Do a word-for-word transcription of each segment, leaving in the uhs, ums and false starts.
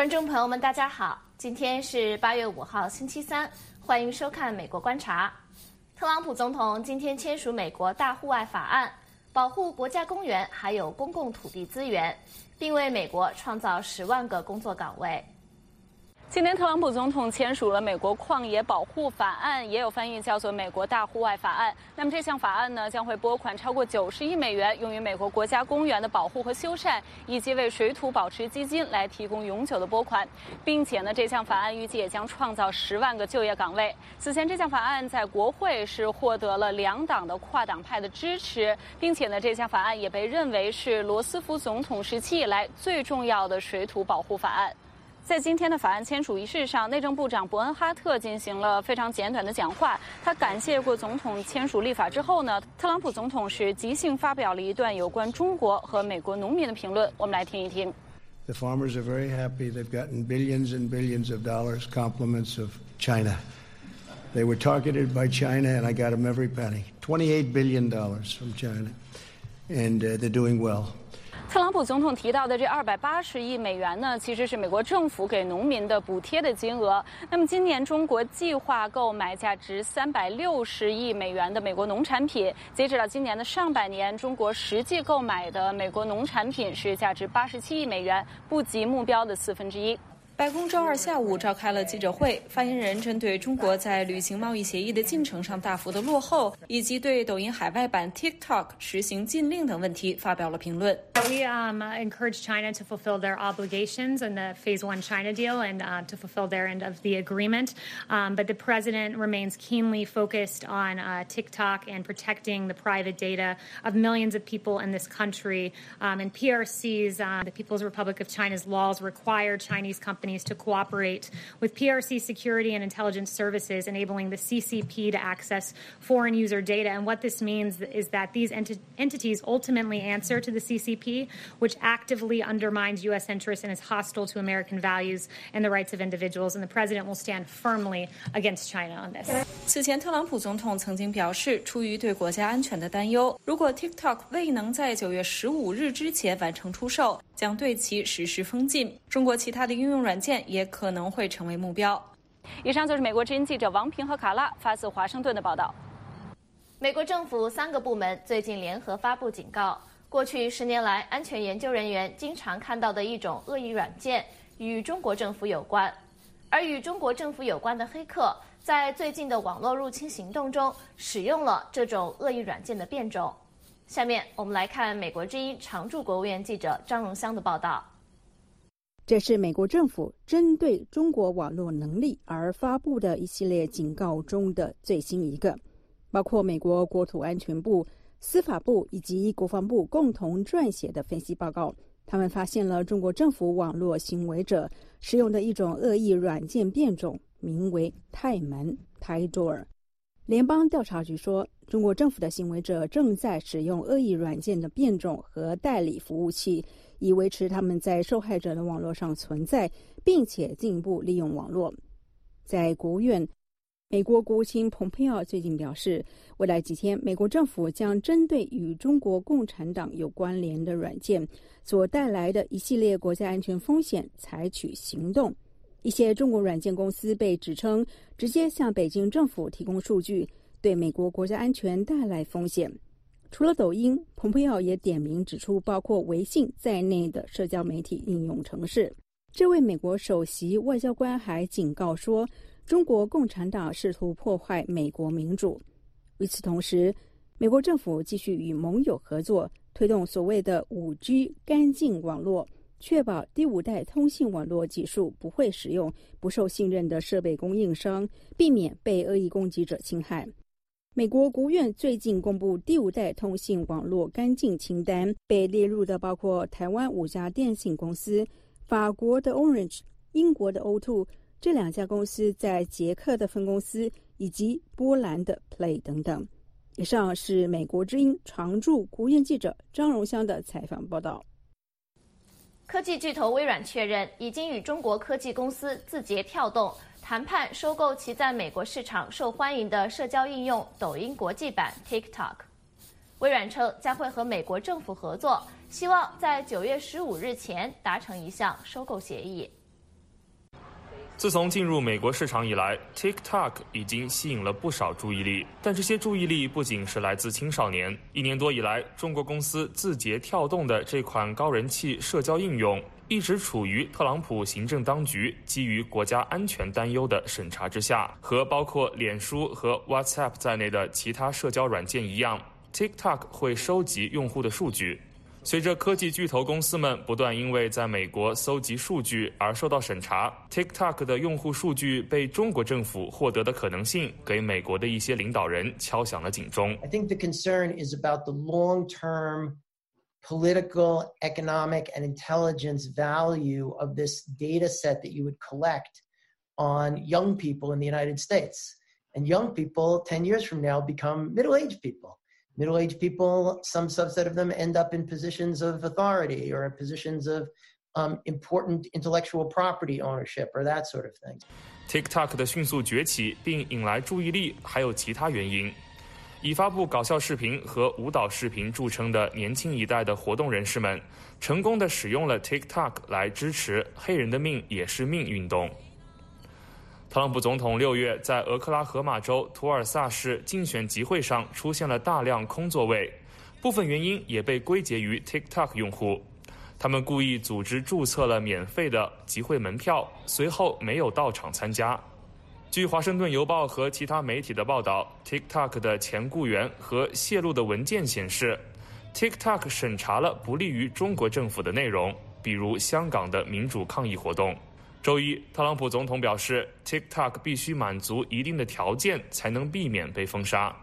观众朋友们，大家好，今天是八月五号，星期三，欢迎收看《美国观察》。特朗普总统今天签署美国大户外法案，保护国家公园还有公共土地资源，并为美国创造十万个工作岗位。 今天，特朗普总统签署了美国旷野保护法案，也有翻译叫做美国大户外法案。那么这项法案呢，将会拨款超过九十亿美元，用于美国国家公园的保护和修缮，以及为水土保持基金来提供永久的拨款，并且呢，这项法案预计也将创造十万个就业岗位。此前，这项法案在国会是获得了两党的跨党派的支持，并且呢，这项法案也被认为是罗斯福总统时期以来最重要的水土保护法案。在今天的法案签署仪式上，内政部长伯恩哈特进行了非常简短的讲话。他感谢过总统签署立法之后呢，特朗普总统是即兴发表了一段有关中国和美国农民的评论。我们来听一听。 The farmers are very happy. They've gotten billions and billions of dollars, compliments of China. They were targeted by China, and I got them every penny. twenty-eight billion dollars from China, and uh, they're doing well. 特朗普总统提到的这二百八十亿美元呢，其实是美国政府给农民的补贴的金额。那么今年中国计划购买价值三百六十亿美元的美国农产品，截止到今年的上半年，中国实际购买的美国农产品是价值八十七亿美元，不及目标的四分之一。 白宫周二下午召开了记者会，发言人针对中国在履行贸易协议的进程上大幅的落后，以及对抖音海外版 TikTok 实行禁令等问题发表了评论。 We um, encourage China to fulfill their obligations in the Phase One China deal and uh, to fulfill their end of the agreement, um, but the president remains keenly focused on uh, TikTok and protecting the private data of millions of people in this country. Um, and P R C's, uh, the People's Republic of China's laws require Chinese companies to cooperate with P R C security and intelligence services, enabling the C C P to access foreign user data. And what this means is that these ent- entities ultimately answer to the C C P, which actively undermines U S interests and is hostile to American values and the rights of individuals. And the president will stand firmly against China on this. 此前，特朗普总统曾经表示，出于对国家安全的担忧，如果 TikTok 未能在九月十五日之前完成出售，将对其实施封禁。中国其他的应用软件也可能会成为目标。以上就是美国之音记者王平和卡拉发自华盛顿的报道。 美国政府三个部门最近联合发布警告，过去十年来，安全研究人员经常看到的一种恶意软件与中国政府有关，而与中国政府有关的黑客在最近的网络入侵行动中使用了这种恶意软件的变种。下面我们来看美国之音常驻国务院记者张荣香的报道。 这是美国政府针对中国网络能力而发布的一系列警告中的最新一个，包括美国国土安全部、司法部以及国防部共同撰写的分析报告。他们发现了中国政府网络行为者使用的一种恶意软件变种，名为泰门 （Tidor）。联邦调查局说，中国政府的行为者正在使用恶意软件的变种和代理服务器，以维持他们在受害者的网络上存在，并且进一步利用网络。在国务院，美国国务卿蓬佩奥最近表示，未来几天，美国政府将针对与中国共产党有关联的软件所带来的一系列国家安全风险采取行动。一些中国软件公司被指称直接向北京政府提供数据，对美国国家安全带来风险。除了抖音，蓬佩奥也点名指出包括微信在内的社交媒体应用程式。这位美国首席外交官还警告说，中国共产党试图破坏美国民主。与此同时，美国政府继续与盟友合作，推动所谓的 五 G 干净网络，确保第五代通信网络技术不会使用不受信任的设备供应商，避免被恶意攻击者侵害。美国国务院最近公布第五代通信网络干净清单，被列入的包括台湾五家电信公司、法国的 Orange、英国的 O 二 这两家公司在捷克的分公司，以及波兰的 Play 等等。以上是美国之音常驻国务院记者张荣香的采访报道。 科技巨头微软确认，已经与中国科技公司字节跳动谈判收购其在美国市场受欢迎的社交应用抖音国际版 TikTok。微软称将会和美国政府合作，希望在九月十五日前达成一项收购协议。 自从进入美国市场以来 ，TikTok 已经吸引了不少注意力，但这些注意力不仅是来自青少年。一年多以来，中国公司字节跳动的这款高人气社交应用，一直处于特朗普行政当局基于国家安全担忧的审查之下。和包括脸书和 WhatsApp 在内的其他社交软件一样， TikTok 会收集用户的数据。随着科技巨头公司们不断因为在美国搜集数据而受到审查， TikTok 的用户数据被中国政府获得的可能性，给美国的一些领导人敲响了警钟。 I think the concern is about the long-term political, economic, and intelligence value of this data set that you would collect on young people in the United States. And young people, ten years from now, become middle-aged people.Middle-aged people, some subset of them end up in positions of authority or in positions of um, important intellectual property ownership or that sort of thing. TikTok 的迅速崛起并引来注意力，还有其他原因。以发布搞笑视频和舞蹈视频著称的年轻一代的活动人士们，成功地使用了 TikTok 来支持“黑人的命也是命”运动。特朗普总统六月在俄克拉荷马州图尔萨市竞选集会上出现了大量空座位，部分原因也被归结于 TikTok 用户。他们故意组织注册了免费的集会门票，随后没有到场参加。据华盛顿邮报和其他媒体的报道， TikTok 的前雇员和泄露的文件显示， TikTok 审查了不利于中国政府的内容，比如香港的民主抗议活动。周一，特朗普总统表示 ，TikTok 必须满足一定的条件，才能避免被封杀。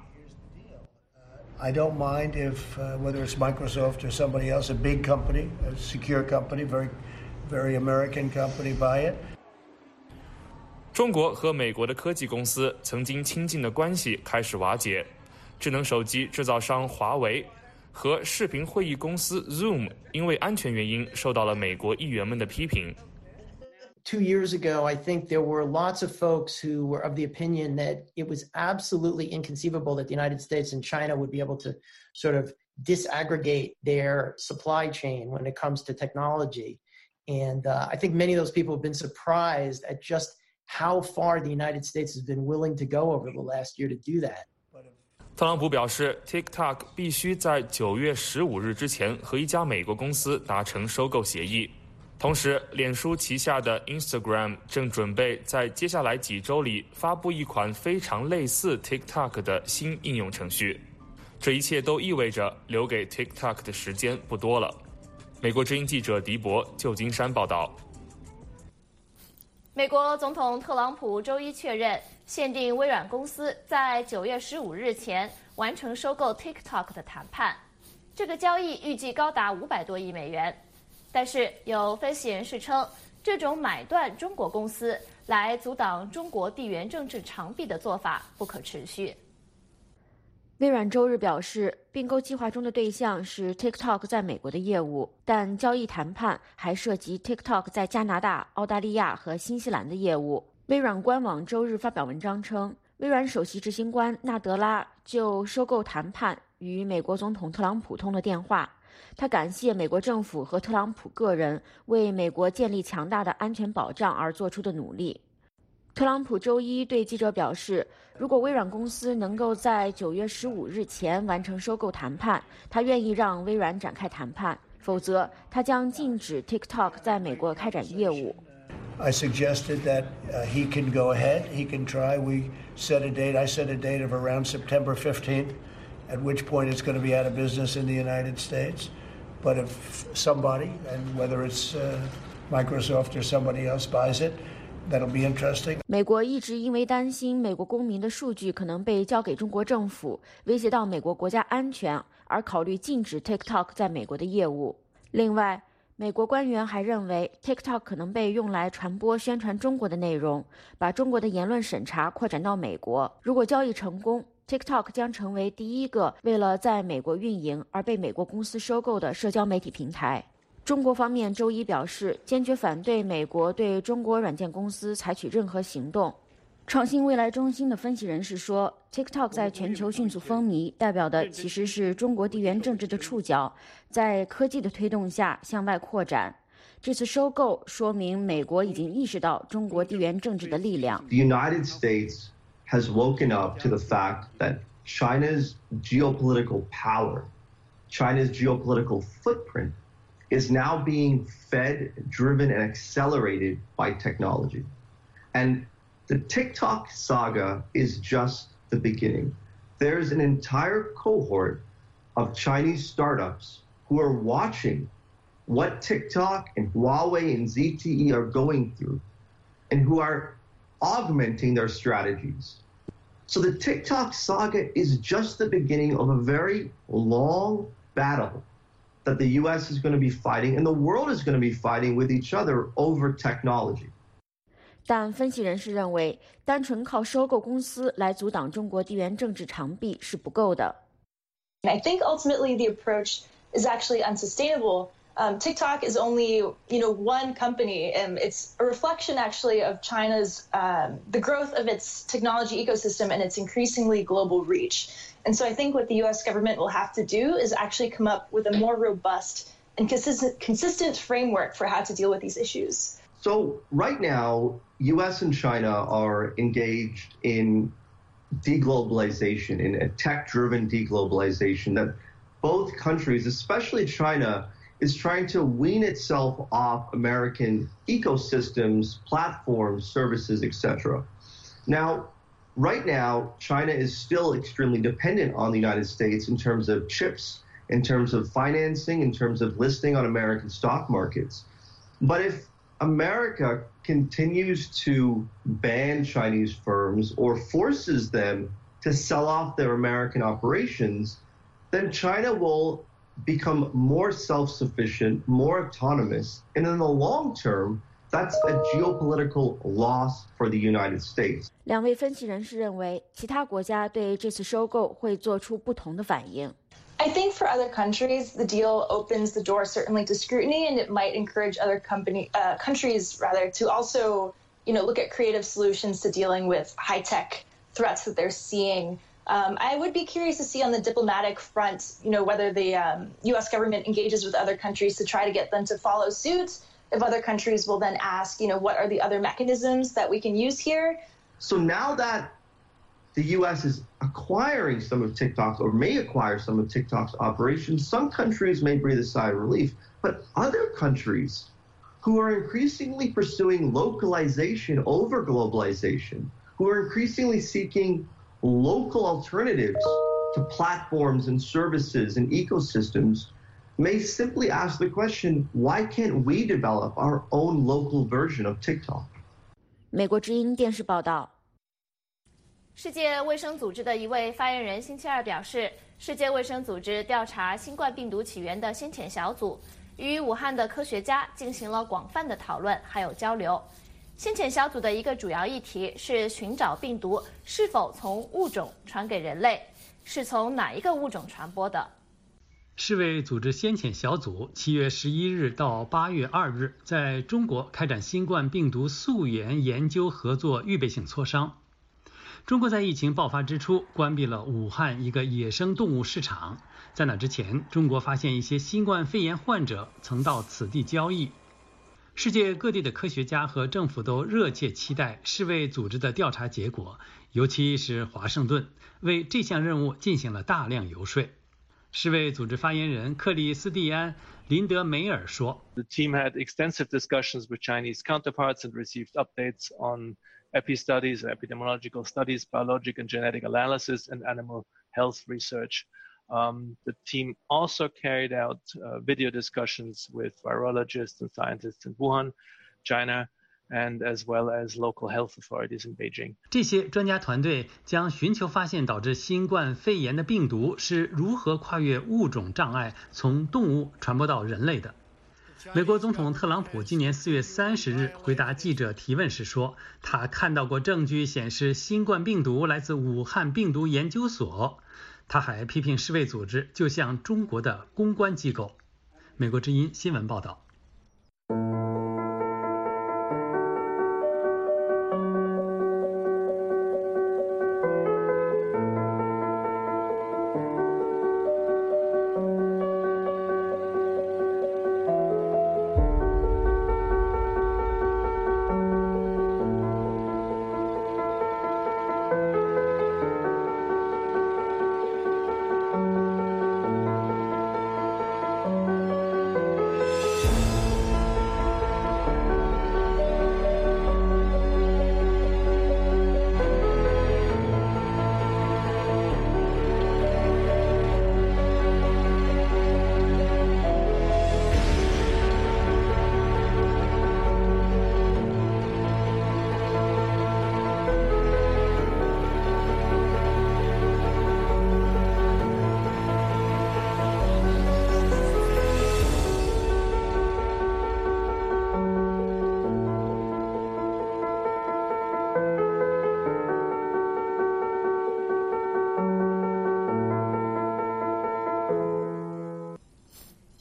I don't mind if, uh, whether it's Microsoft or somebody else, a big company, a secure company, very, very American company, buy it. 中国和美国的科技公司曾经亲近的关系开始瓦解，智能手机制造商华为和视频会议公司 Zoom 因为安全原因受到了美国议员们的批评。 Two years ago, I think there were lots of folks who were of the opinion that it was absolutely inconceivable that the United States and China would be able to sort of disaggregate their supply chain when it comes to technology. And uh, I think many of those people have been surprised at just how far the United States has been willing to go over the last year to do that. 特朗普表示 ，TikTok 必须在九月十五日之前和一家美国公司达成收购协议。同时，脸书旗下的 Instagram 正准备在接下来几周里发布一款非常类似 TikTok 的新应用程序。这一切都意味着留给 TikTok 的时间不多了。美国之音记者狄博，旧金山报道。 美国总统特朗普周一确认，限定微软公司在九月十五日前完成收购 TikTok 的谈判。这个交易预计高达五百多亿美元。但是有分析人士称，这种买断中国公司来阻挡中国地缘政治长臂的做法不可持续。 微软周日表示，并购计划中的对象是 TikTok 在美国的业务，但交易谈判还涉及 TikTok 在加拿大、澳大利亚和新西兰的业务。微软官网周日发表文章称，微软首席执行官纳德拉就收购谈判与美国总统特朗普通了电话。他感谢美国政府和特朗普个人为美国建立强大的安全保障而做出的努力。特朗普周一对记者表示，如果微软公司能够在九月十五日前完成收购谈判，他愿意让微软展开谈判，否则他将禁止 TikTok 在美国开展业务。 I suggested that uh, he can go ahead, he can try. We set a date, I set a date of around September fifteenth, at which point it's going to be out of business in the United States. But if somebody, and whether it's uh, Microsoft or somebody else buys it, that'll be interesting. 美国一直因为担心美国公民的数据可能被交给中国政府，威胁到美国国家安全，而考虑禁止 TikTok 在美国的业务。另外，美国官员还认为 TikTok 可能被用来传播宣传中国的内容，把中国的言论审查扩展到美国。如果交易成功， TikTok 将成为第一个为了在美国运营而被美国公司收购的社交媒体平台。中国方面周一表示，坚决反对美国对中国软件公司采取任何行动。创新未来中心的分析人士说， TikTok 在全球迅速风靡，代表的其实是中国地缘政治的触角在科技的推动下向外扩展。 这次收购说明美国已经意识到中国地缘政治的力量。 The United States has woken up to the fact that China's geopolitical power, China's geopolitical footprint is now being fed, driven, and accelerated by technology. And the TikTok saga is just the beginning. There's an entire cohort of Chinese startups who are watching what TikTok and Huawei and Z T E are going through and who are augmenting their strategies. So the TikTok saga is just the beginning of a very long battle that the U S is going to be fighting and the world is going to be fighting with each other over technology. 但分析人士认为，单纯靠收购公司来阻挡中国地缘政治长臂是不够的。 I think ultimately the approach is actually unsustainable. Um, TikTok is only, you know, one company, and it's a reflection actually of China's um, the growth of its technology ecosystem and its increasingly global reach. And so I think what the U S government will have to do is actually come up with a more robust and consistent, consistent framework for how to deal with these issues. So right now, U S and China are engaged in deglobalization, in a tech-driven deglobalization that both countries, especially China, is trying to wean itself off American ecosystems, platforms, services, et cetera. Now, right now, China is still extremely dependent on the United States in terms of chips, in terms of financing, in terms of listing on American stock markets. But if America continues to ban Chinese firms or forces them to sell off their American operations, then China will become more self-sufficient, more autonomous, and in the long term, that's a geopolitical loss for the United States. 两位分析人士认为，其他国家对这次收购会做出不同的反应。 I think for other countries, the deal opens the door certainly to scrutiny, and it might encourage other company uh, countries rather to also, you know, look at creative solutions to dealing with high-tech threats that they're seeing. Um, I would be curious to see on the diplomatic front, you know, whether the um, U S government engages with other countries to try to get them to follow suit. If other countries will then ask, you know, what are the other mechanisms that we can use here? So now that the U S is acquiring some of TikTok's or may acquire some of TikTok's operations, some countries may breathe a sigh of relief, but other countries who are increasingly pursuing localization over globalization, who are increasingly seeking local alternatives to platforms and services and ecosystems, may simply ask the question, why can't we develop our own local version of TikTok? 美国之音电视报道。 世界卫生组织的一位发言人星期二表示，世界卫生组织调查新冠病毒起源的先遣小组与武汉的科学家进行了广泛的讨论还有交流。先遣小组的一个主要议题是寻找病毒是否从物种传给人类，是从哪一个物种传播的。 世卫组织先遣小组七月十一日到八月二日在中国开展新冠病毒溯源研究合作预备性磋商。中国在疫情爆发之初关闭了武汉一个野生动物市场，在那之前，中国发现一些新冠肺炎患者曾到此地交易。世界各地的科学家和政府都热切期待世卫组织的调查结果，尤其是华盛顿为这项任务进行了大量游说。世卫组织发言人克里斯蒂安·林德梅尔说 The team had extensive discussions with Chinese counterparts and received updates on epi studies, epidemiological studies, biologic and genetic analysis, and animal health research. Um, the team also carried out uh, video discussions with virologists and scientists in Wuhan, China, and as well as local health authorities in Beijing. 这些专家团队将寻求发现导致新冠肺炎的病毒是如何跨越物种障碍，从动物传播到人类的。美国总统特朗普今年四月三十日回答记者提问时说，他看到过证据显示新冠病毒来自武汉病毒研究所。他还批评世卫组织就像中国的公关机构。美国之音新闻报道。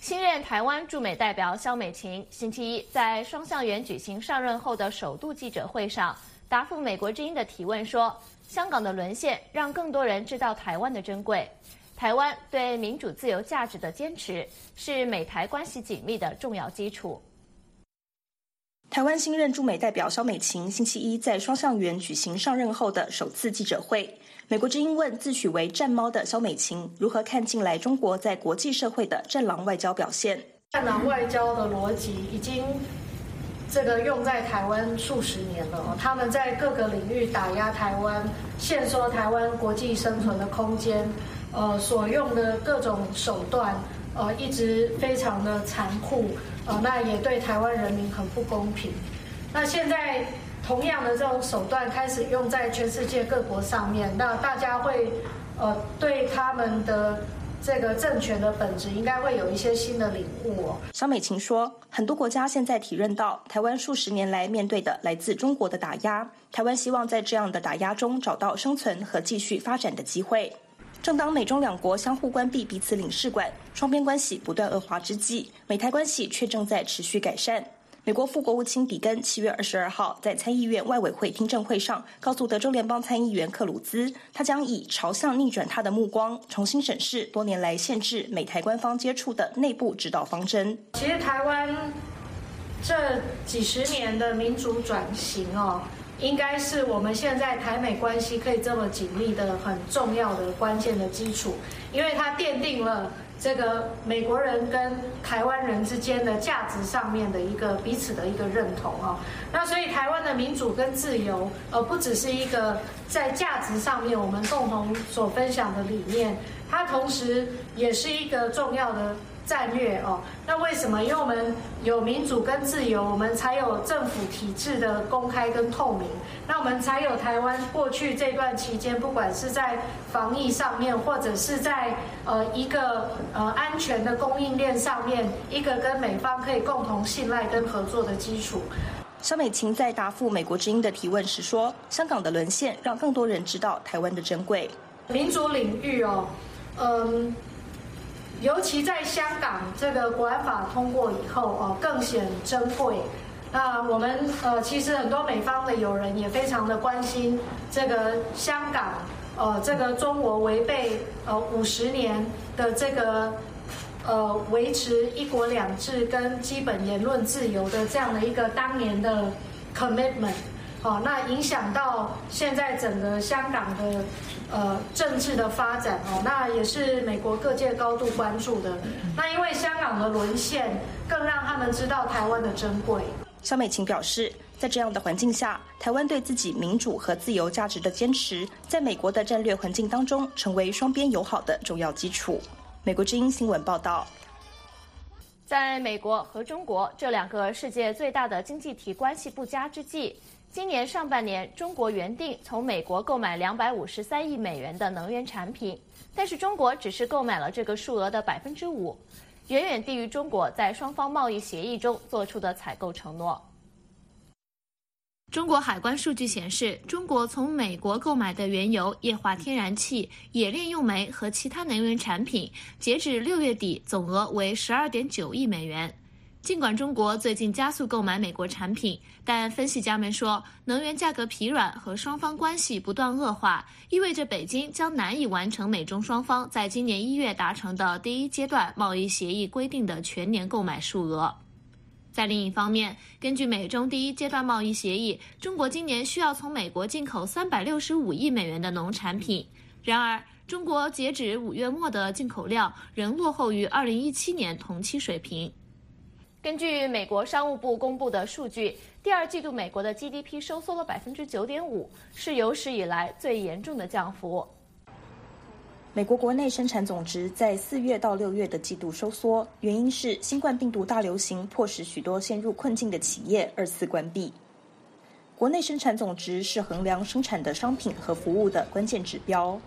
新任台湾驻美代表萧美琴星期一在双向园举行上任后的首度记者会上，答复美国之音的提问说，香港的沦陷让更多人知道台湾的珍贵，台湾对民主自由价值的坚持是美台关系紧密的重要基础。 台湾新任驻美代表萧美琴星期一在双向园举行上任后的首次记者会。美国之音问自诩为战猫的萧美琴如何看近来中国在国际社会的战狼外交表现。 战狼外交的逻辑已经这个用在台湾数十年了，他们在各个领域打压台湾，限缩台湾国际生存的空间，呃，所用的各种手段，呃，一直非常的残酷，呃，那也对台湾人民很不公平。那现在同样的这种手段开始用在全世界各国上面，那大家会呃对他们的这个政权的本质应该会有一些新的领悟哦。 萧美琴说，很多国家现在体认到台湾数十年来面对的来自中国的打压，台湾希望在这样的打压中找到生存和继续发展的机会。正当美中两国相互关闭彼此领事馆，双边关系不断恶化之际，美台关系却正在持续改善。美国副国务卿比根七月二十二号在参议院外委会听证会上告诉德州联邦参议员克鲁兹，他将以朝向逆转他的目光，重新审视多年来限制美台官方接触的内部指导方针。 其实台湾这几十年的民主转型哦，应该是我们现在台美关系可以这么紧密的很重要的关键的基础，因为它奠定了这个美国人跟台湾人之间的价值上面的一个彼此的一个认同啊，那所以台湾的民主跟自由，呃，不只是一个在价值上面我们共同所分享的理念，它同时也是一个重要的战略哦。那为什么？因为我们有民主跟自由，我们才有政府体制的公开跟透明，那我们才有台湾过去这段期间，不管是在防疫上面，或者是在呃一个呃安全的供应链上面，一个跟美方可以共同信赖跟合作的基础。 萧美琴在答复美国之音的提问时说，香港的沦陷让更多人知道台湾的珍贵。 民主领域哦，嗯。尤其在香港这个国安法通过以后哦，更显珍贵。那我们呃，其实很多美方的友人也非常的关心这个香港呃，这个中国违背呃五十年的这个呃维持一国两制跟基本言论自由的这样的一个当年的 commitment。好，那影响到现在整个香港的呃政治的发展哦，那也是美国各界高度关注的。那因为香港的沦陷，更让他们知道台湾的珍贵。 萧美琴表示，在这样的环境下，台湾对自己民主和自由价值的坚持，在美国的战略环境当中，成为双边友好的重要基础。美国之音新闻报道。 在美国和中国这两个世界最大的经济体关系不佳之际，今年上半年，中国原定从美国购买两百五十三亿美元的能源产品，但是中国只是购买了这个数额的百分之五，远远低于中国在双方贸易协议中做出的采购承诺。中国海关数据显示，中国从美国购买的原油、液化天然气、冶炼用煤和其他能源产品，截至六月底总额为 十二点九亿美元。尽管中国最近加速购买美国产品，但分析家们说，能源价格疲软和双方关系不断恶化，意味着北京将难以完成美中双方在今年一月达成的第一阶段贸易协议规定的全年购买数额。在另一方面，根据美中第一阶段贸易协议，中国今年需要从美国进口三百六十五亿美元的农产品。然而，中国截止五月末的进口量仍落后于二零一七年同期水平。根据美国商务部公布的数据，第二季度美国的 G D P 收缩了 百分之九点五， 是有史以来最严重的降幅。 美国国内生产总值在四月到六月的季度收缩，原因是新冠病毒大流行迫使许多陷入困境的企业二次关闭。国内生产总值是衡量生产的商品和服务的关键指标。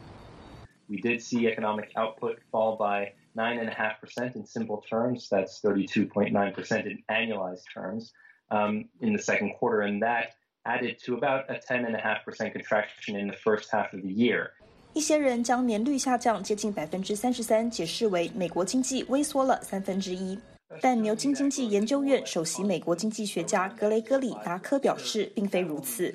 We did see economic output fall by nine point five percent in simple terms. That's thirty-two point nine percent in annualized terms um, in the second quarter, and that added to about a ten point five percent contraction in the first half of the year. 一些人将年率下降接近百分之三十三解释为美国经济微缩了三分之一。但牛津经济研究院首席美国经济学家格雷戈里·达科表示，并非如此。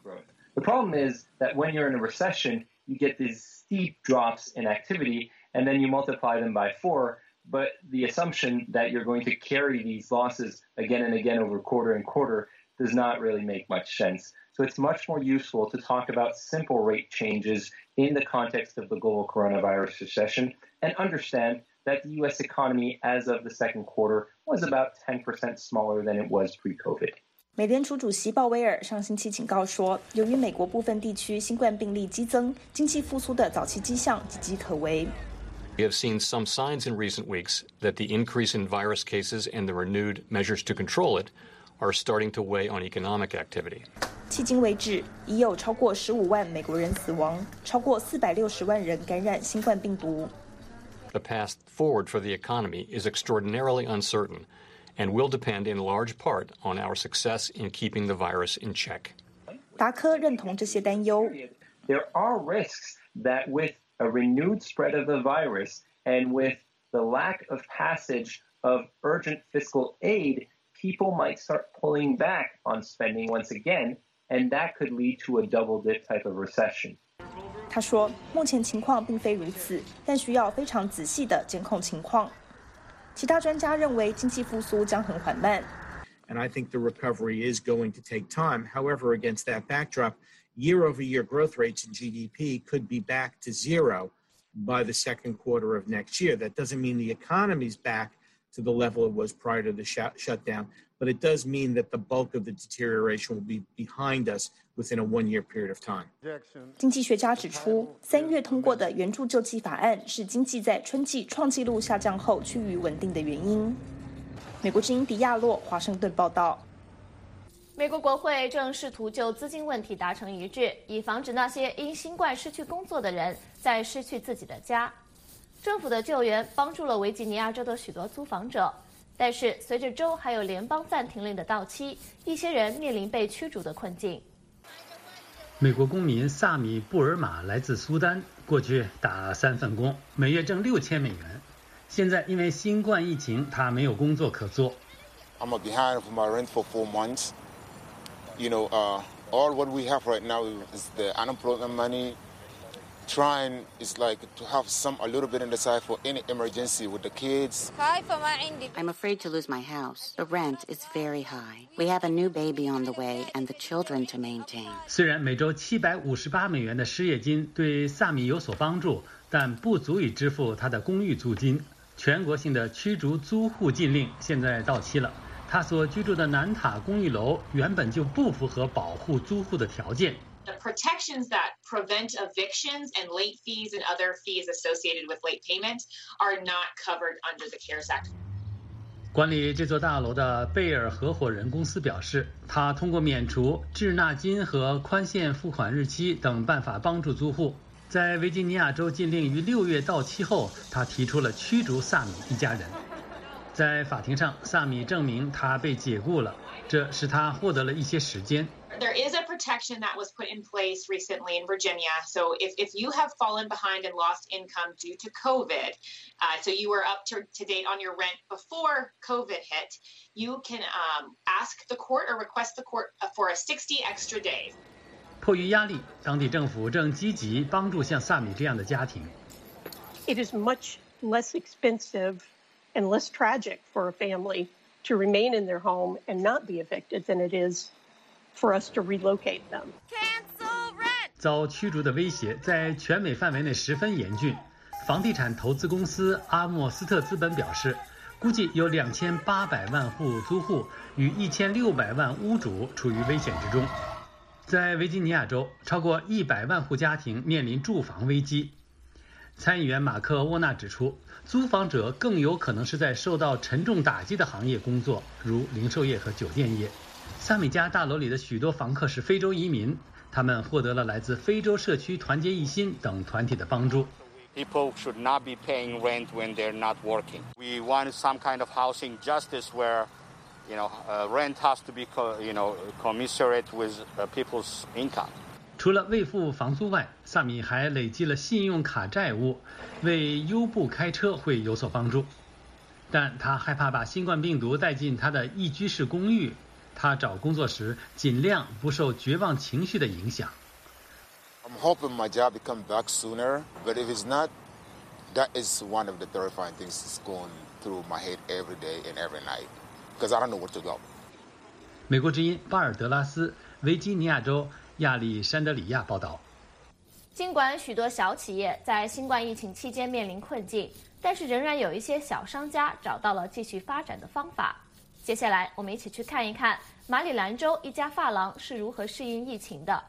The problem is that when you're in a recession, you get these steep drops in activity, and then you multiply them by four. But the assumption that you're going to carry these losses again and again over quarter and quarter does not really make much sense. So it's much more useful to talk about simple rate changes in the context of the global coronavirus recession and understand that the U S economy as of the second quarter was about ten percent smaller than it was pre-COVID. 美联储主席鲍威尔上星期警告说，由于美国部分地区新冠病例激增，经济复苏的早期迹象岌岌可危。 We have seen some signs in recent weeks that the increase in virus cases and the renewed measures to control it are starting to weigh on economic activity. 迄今为止，已有超过十五万美国人死亡，超过四百六十万人感染新冠病毒。 The path forward for the economy is extraordinarily uncertain and will depend in large part on our success in keeping the virus in check. 达科认同这些担忧。 There are risks that with a renewed spread of the virus and with the lack of passage of urgent fiscal aid, people might start pulling back on spending once again, and that could lead to a double dip type of recession. 他说，目前情况并非如此，但需要非常仔细地监控情况。其他专家认为，经济复苏将很缓慢。 And I think the recovery is going to take time. However, against that backdrop, year-over-year growth rates in G D P could be back to zero by the second quarter of next year. That doesn't mean the economy's back to the level it was prior to the shut shutdown, but it does mean that the bulk of the deterioration will be behind us within a one-year period of time. 经济学家指出，三月通过的援助救济法案是经济在春季创纪录下降后趋于稳定的原因。美国之音迪亚洛华盛顿报道。 美国国会正试图就资金问题达成一致，以防止那些因新冠失去工作的人再失去自己的家。政府的救援帮助了维吉尼亚州的许多租房者，但是随着州还有联邦暂停令的到期，一些人面临被驱逐的困境。 美国公民萨米·布尔玛来自苏丹，过去打三份工，每月挣六千美元。现在因为新冠疫情，他没有工作可做。 I'm behind for my rent for four months. You know, uh, all what we have right now is the unemployment money. Trying is like to have some a little bit on the side for any emergency with the kids. I'm afraid to lose my house. The rent is very high. We have a new baby on the way and the children to maintain. 虽然每周七百五十八美元的失业金对萨米有所帮助，但不足以支付他的公寓租金。全国性的驱逐租户禁令现在到期了。他所居住的南塔公寓楼原本就不符合保护租户的条件。 The protections that prevent evictions and late fees and other fees associated with late payment are not covered under the CARES Act. 管理这座大楼的贝尔合伙人公司表示，他通过免除滞纳金和宽限付款日期等办法帮助租户。在维吉尼亚州禁令于六月到期后，他提出了驱逐萨米一家人。在法庭上，萨米证明他被解雇了，这使他获得了一些时间。 There is a protection that was put in place recently in Virginia. So if, if you have fallen behind and lost income due to COVID, uh, so you were up to, to date on your rent before COVID hit, you can um, ask the court or request the court for a sixty extra days. 迫于压力，当地政府正积极帮助像萨米这样的家庭。 It is much less expensive and less tragic for a family to remain in their home and not be evicted than it is for us to relocate them. 遭驱逐的威胁在全美范围内十分严峻。房地产投资公司阿莫斯特资本表示，估计有两千八百万户租户与一千六百万屋主处于危险之中。在维吉尼亚州，超过一百万户家庭面临住房危机。参议员马克·沃纳指出，租房者更有可能是在受到沉重打击的行业工作，如零售业和酒店业。萨米家大楼里的许多房客是非洲移民，他们获得了来自非洲社区团结一心等团体的帮助。 People should not be paying rent when they're not working. We want some kind of housing justice where, you know, uh, rent has to be, co- you know, commensurate with uh, people's income. 除了未付房租外，萨米还累积了信用卡债务，为优步开车会有所帮助。但他害怕把新冠病毒带进他的一居室公寓，他找工作时尽量不受绝望情绪的影响。 I'm hoping my job will come back sooner, but if it's not, that is one of the terrifying things that's going through my head every day and every night, because I don't know where to go. 美国之音巴尔德拉斯，维吉尼亚州亚历山德里亚报道。 尽管许多小企业在新冠疫情期间面临困境，但是仍然有一些小商家找到了继续发展的方法。接下来，我们一起去看一看马里兰州一家发廊是如何适应疫情的。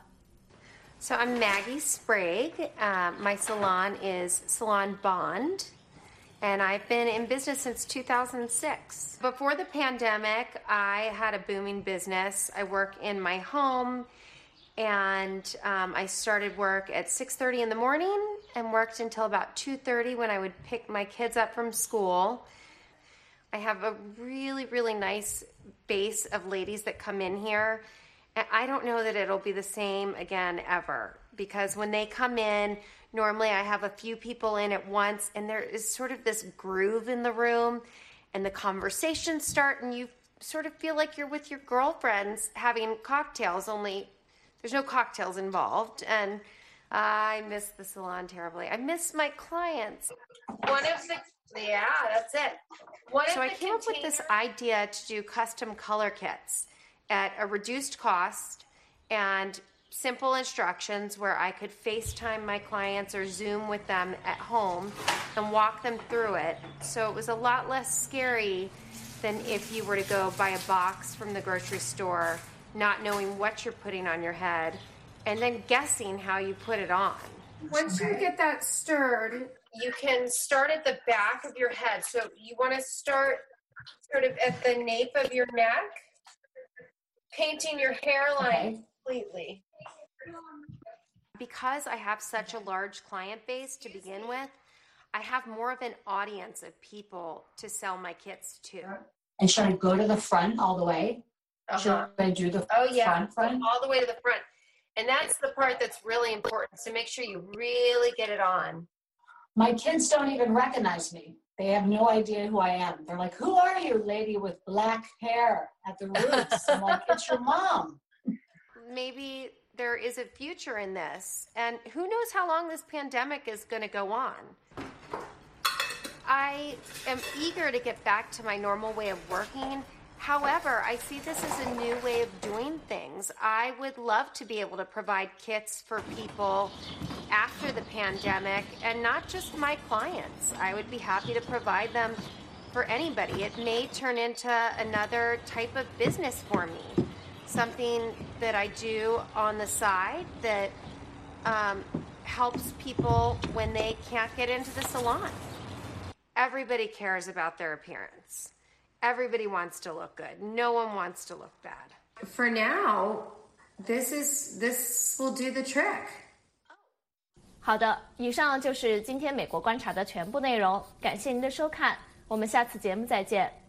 So I'm Maggie Sprague. Uh, my salon is Salon Bond, and I've been in business since two thousand six. Before the pandemic, I had a booming business. I work in my home, and um, I started work at six thirty in the morning and worked until about two thirty when I would pick my kids up from school. I have a really, really nice base of ladies that come in here. And I don't know that it'll be the same again ever, because when they come in, normally I have a few people in at once, and there is sort of this groove in the room, and the conversations start, and you sort of feel like you're with your girlfriends having cocktails, only there's no cocktails involved. And I miss the salon terribly. I miss my clients. One of the Yeah, that's it. One so I came up with this idea to do custom color kits at a reduced cost and simple instructions where I could FaceTime my clients or Zoom with them at home and walk them through it. So it was a lot less scary than if you were to go buy a box from the grocery store, not knowing what you're putting on your head, and then guessing how you put it on. Once you get that stirred, you can start at the back of your head. So you want to start sort of at the nape of your neck, painting your hairline completely. Because I have such a large client base to begin with, I have more of an audience of people to sell my kits to. And should I go to the front all the way? Uh-huh. Should I do the oh, yeah, front, front? all the way to the front. And that's the part that's really important, so make sure you really get it on. My kids don't even recognize me. They have no idea who I am. They're like, who are you, lady with black hair at the roots? I'm like, it's your mom. Maybe there is a future in this, and who knows how long this pandemic is going to go on. I am eager to get back to my normal way of working. However, I see this as a new way of doing things. I would love to be able to provide kits for people after the pandemic, and not just my clients. I would be happy to provide them for anybody. It may turn into another type of business for me, something that I do on the side that um, helps people when they can't get into the salon. Everybody cares about their appearance. Everybody wants to look good. No one wants to look bad. For now, this is this will do the trick. 好的，以上就是今天美国观察的全部内容，感谢您的收看，我们下次节目再见。